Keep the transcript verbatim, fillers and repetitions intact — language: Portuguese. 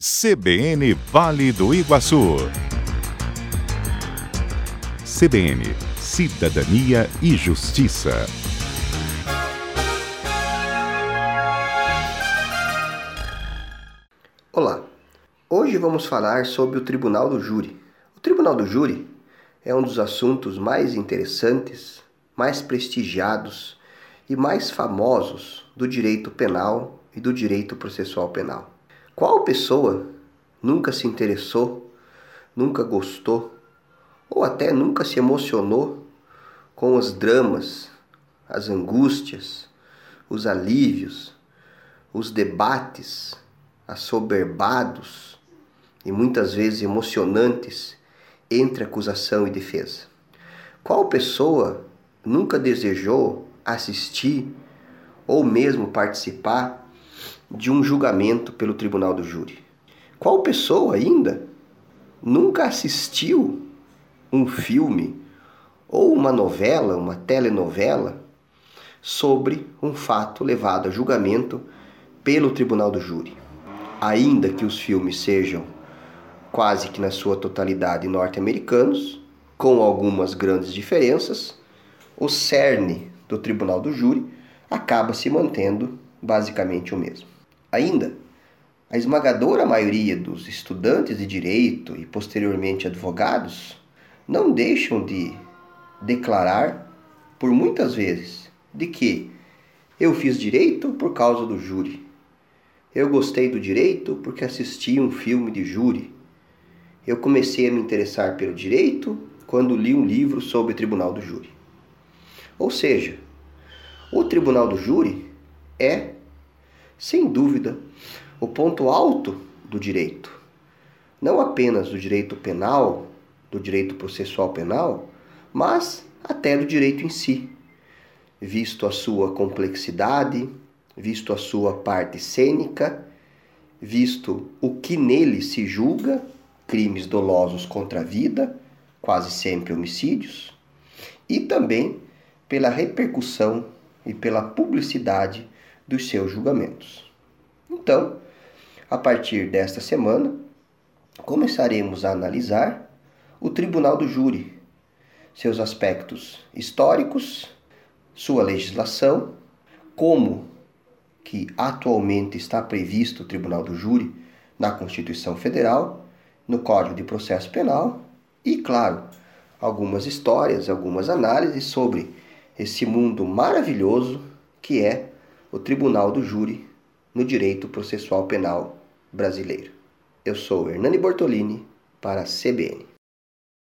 C B N Vale do Iguaçu. C B N, Cidadania e Justiça. Olá, hoje vamos falar sobre o Tribunal do Júri. O Tribunal do Júri é um dos assuntos mais interessantes, mais prestigiados e mais famosos do direito penal e do direito processual penal. Qual pessoa nunca se interessou, nunca gostou ou até nunca se emocionou com os dramas, as angústias, os alívios, os debates assoberbados e muitas vezes emocionantes entre acusação e defesa? Qual pessoa nunca desejou assistir ou mesmo participar de um julgamento pelo Tribunal do Júri? Qual pessoa ainda nunca assistiu um filme ou uma novela, uma telenovela sobre um fato levado a julgamento pelo Tribunal do Júri? Ainda que os filmes sejam quase que na sua totalidade norte-americanos, com algumas grandes diferenças, o cerne do Tribunal do Júri acaba se mantendo basicamente o mesmo. Ainda, a esmagadora maioria dos estudantes de direito e posteriormente advogados não deixam de declarar por muitas vezes de que eu fiz direito por causa do júri. Eu gostei do direito porque assisti um filme de júri. Eu comecei a me interessar pelo direito quando li um livro sobre o Tribunal do Júri. Ou seja, o Tribunal do Júri é, sem dúvida, o ponto alto do direito. Não apenas do direito penal, do direito processual penal, mas até do direito em si, visto a sua complexidade, visto a sua parte cênica, visto o que nele se julga, crimes dolosos contra a vida, quase sempre homicídios, e também pela repercussão e pela publicidade dos seus julgamentos. Então, a partir desta semana, começaremos a analisar o Tribunal do Júri, seus aspectos históricos, sua legislação, como que atualmente está previsto o Tribunal do Júri na Constituição Federal, no Código de Processo Penal e, claro, algumas histórias, algumas análises sobre esse mundo maravilhoso que é o Tribunal do Júri no direito processual penal brasileiro. Eu sou Hernani Bortolini para a C B N.